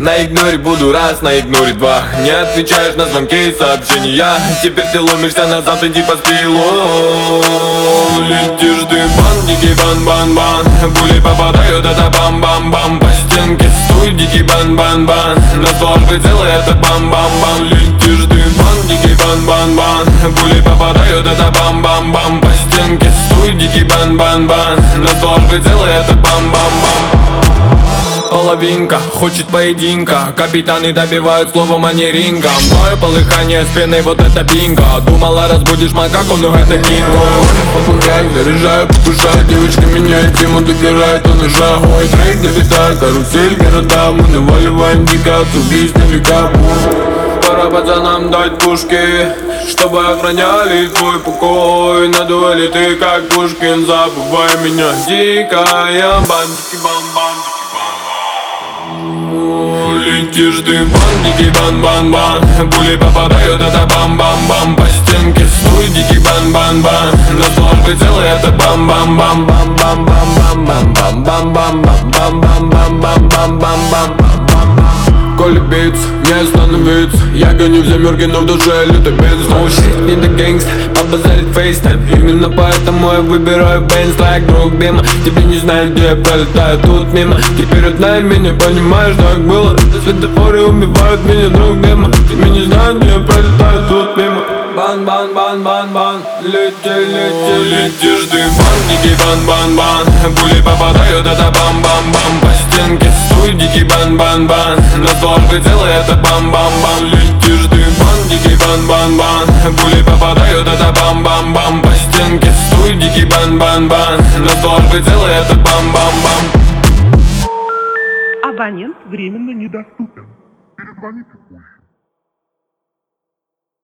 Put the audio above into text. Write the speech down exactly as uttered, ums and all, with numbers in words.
На игноре буду раз, на игноре два. Не отвечаешь на звонки и сообщения. Теперь ты ломишься назад, иди по спилу. Летишь ты в бандики, бан-бан-бан. Пули попадают, это бам-бам-бам. По стенке стуй, дикий бан-бан-бан. На ствол прицела это бам-бам-бам. Летишь ты в бандики, бан-бан-бан. Пули попадают, это бам-бам-бам. По стенке стуй, дикий бан-бан-бан. На ствол прицела это бам-бам-бам. Половинка хочет поединка. Капитаны добивают словом, а не рингом. Мое полыхание с пеной, вот это бинго. Думала, разбудишь макаку, но это кинго. Попугай, заряжаю, повышаю. Девочка меняет тему, добирает он ножа. Ой, трек долетает, карусель города. Мы наваливаем дико от убийств на века. Пора пацанам дать пушки, чтобы охраняли твой покой. На дуэли ты как Пушкин, забывай меня. Дикая бандики, бам-бандики. Летишь ты в бандики, бан-бан-бан. Пули попадают, это бам-бам-бам. По стенке стуй, дикий бан-бан-бан. На ствол прицела это бам-бам-бам. Бам-бам-бам-бам-бам-бам-бам-бам-бам-бам-бам-бам-бам. Коли битс, не остановиться. Я гоню в замерке, но в душе лютый битс. Oh shit, не до гэнгст, побазарит фейстайм. Именно поэтому я выбираю бенз, like друг Бима. Тебе не знаю, где я пролетаю тут мимо. Теперь узнай меня, понимаешь, так было. Светофоры убивают меня, друг Бима. Тебе не знаю, где я пролетаю тут мимо. Бан-бан-бан-бан-бан. Лети, лети, летишь ты в бандики, бан-бан-бан. Пули попадают, это бам-бам-бам. По стенке стуй, дикий бан-бан-бан. На ствол прицела это бам-бам-бам. Летишь ты в бандики, бан-бан-бан. Пули попадают, это бам-бам-бам. По стенке стуй, дикий бан-бан-бан. На ствол прицела это бам-бам-бам. Абонент временно недоступен. Перезвоните позже.